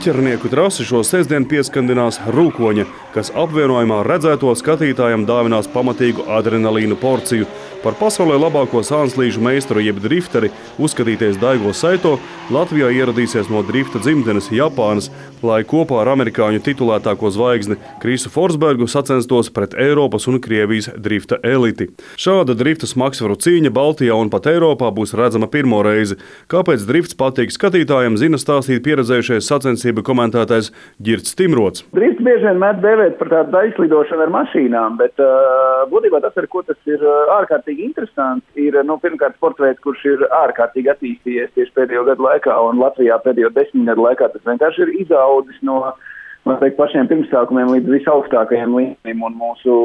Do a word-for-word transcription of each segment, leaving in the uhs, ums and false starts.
Biķernieku trasi šo sestdienu pieskandinās Rūkoņa, kas apvienojumā redzēto skatītājam dāvinās pamatīgu adrenalīnu porciju. Par pasaulē labāko sānslīžu meistaru jeb drifteri uzskatīties Daigo Saito Latvijā ieradīsies no drifta dzimtenes Japānas, lai kopā ar amerikāņu titulētāko zvaigzni Krisu Forsbergu sacenstos pret Eiropas un Krievijas drifta eliti. Šāda drifta smagsvaru cīņa Baltijā un pat Eiropā būs redzama pirmo reizi. Kāpēc drifts patīk skatītājiem, zina stāstīt pieredzējušais sacensību komentētājs Ģirds Timrots. Drifts bieži vien mēdz dēvēt par tādu aizlidošanu ar mašīnām, bet uh, būtībā tas, ar ko tas ir ārkārtīgi interesants, ir nu, pirmkārt sporta veids, kurš ir ārkārtīgi attīstījies tieši pēdējo gadu laikā, un Latvijā pēdējo desmit gadu laikā tas vienkārši ir izaudzis no, man teikt, pašiem pirmsākumiem līdz visaugstākajiem līmenim, un mūsu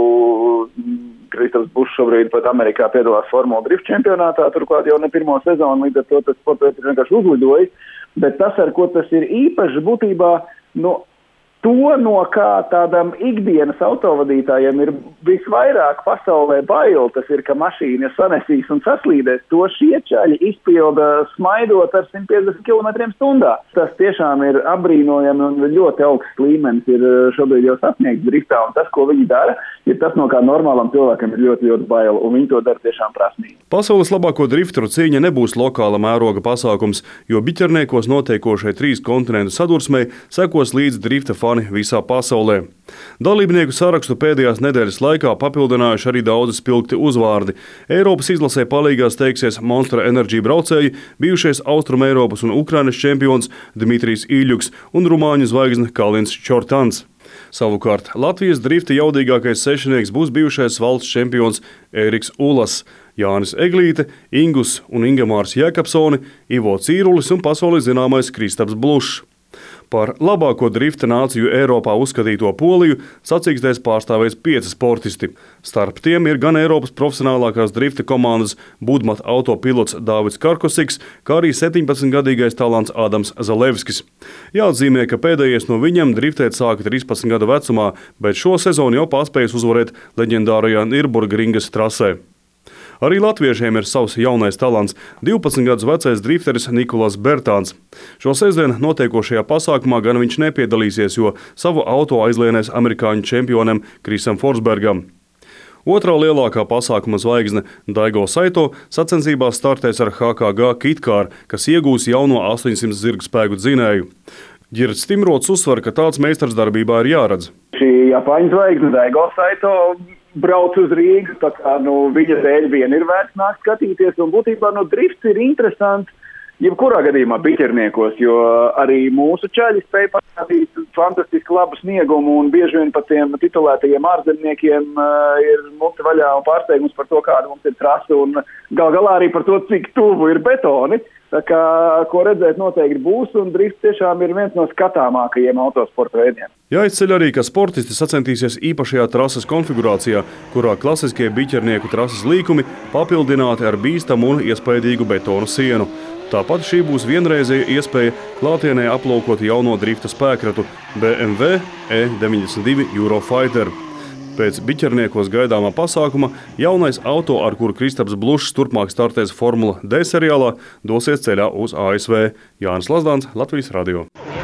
Kristaps Bušs šobrīd pat Amerikā piedalās Formula Drift čempionātā, turklāt jau ne pirmo sezonu, līdz ar to tas sporta veids ir vienkārši uzlidojis, bet tas, ar ko tas ir īpaši, būtībā, nu, to, no kā tādam ikdienas autovadītājiem ir visvairāk pasaulē bail, tas ir, ka mašīna sanesīs un saslīdēs, to šie čaļi izpilda smaidot ar simt piecdesmit kilometriem stundā. Tas tiešām ir apbrīnojami un ļoti augsts līmenis ir šobrīd jau sasniegts driftā, un tas, ko viņi dara, ir tas, no kā normālam cilvēkam ir ļoti, ļoti bail, un viņi to dara tiešām prasmīgi. Pasaules labāko drifteru cīņa nebūs lokāla mēroga pasākums, jo Biķerniekos notiekošai trīs kontinentu sadursmei sekos līdz drifta fani visā pasaulē. Dalībnieku sarakstu pēdējās nedēļas laikā papildinājuši arī daudzi spilgti uzvārdi. Eiropas izlasē palīgā steigsies Monster Energy braucēji, bijušais Austrum Eiropas un Ukrainas čempions Dmitrijs Iļuks un rumāņu zvaigzne Kalins Čortans. Savukārt Latvijas drifta jaudīgākais sešnieks būs bijušais valsts čempions Ēriks Ulas, Jānis Eglīte, Ingus un Ingemārs Jēkabsoni, Ivo Cīrulis un pasaulē zināmais Kristaps Bušs. Par labāko drifta nāciju Eiropā uzskatīto Poliju sacīkstēs pārstāvēs pieci sportisti. Starp tiem ir gan Eiropas profesionālākās drifta komandas Budmat autopilots Dāvids Karkosiks, kā arī septiņpadsmitgadīgais talants Ādams Zalevskis. Jāatzīmē, ka pēdējais no viņiem driftēt sāka trīspadsmit gadu vecumā, bet šo sezonu jau paspējis uzvarēt leģendārajā Nürburgringas trasē. Arī latviešiem ir savs jaunais talants – divpadsmit gadus vecais drifteris Nikolas Bertāns. Šo sestdienu notiekošajā pasākumā gan viņš nepiedalīsies, jo savu auto aizlienēs amerikāņu čempionam Krisam Forsbergam. Otrā lielākā pasākuma zvaigzne Daigo Saito sacensībās startēs ar H K G Kitkāru, kas iegūs jauno astoņsimt zirgu spēku dzinēju. Ģirds Timrots uzsver, ka tāds meistars darbībā ir jāredz. Šī Japāņu zvaigzne Daigo Saito brauc uz Rīgu, tā kā nu, viņa dēļ vien ir vērts nākt skatīties, un būtībā nu, drifts ir interesants jebkurā gadījumā Biķerniekos, jo arī mūsu čaļi spēja parādīt fantastiski labu sniegumu, un bieži vien pat tiem titulētajiem ārzemniekiem uh, ir muti vaļā un pārsteigums par to, kāda mums ir trasa, un gal galā arī par to, cik tuvu ir betoni. Tā kā, ko redzēt noteikti būs, un drifts tiešām ir viens no skatāmākajiem autosporta veidiem. Jāizceļ arī, ka sportisti sacentīsies īpašajā trases konfigurācijā, kurā klasiskie biķernieku trases līkumi papildināti ar bīstamu un iespaidīgu betonu sienu. Tāpat šī būs vienreizēja iespēja klātienē aplūkot jauno drifta spēkratu B M W E deviņdesmit divi Eurofighter. Pēc Biķerniekos gaidāmā pasākuma jaunais auto, ar kuru Kristaps Bušs turpmāk startēs Formula D seriālā, dosies ceļā uz A S V. Jānis Lazdāns, Latvijas radio.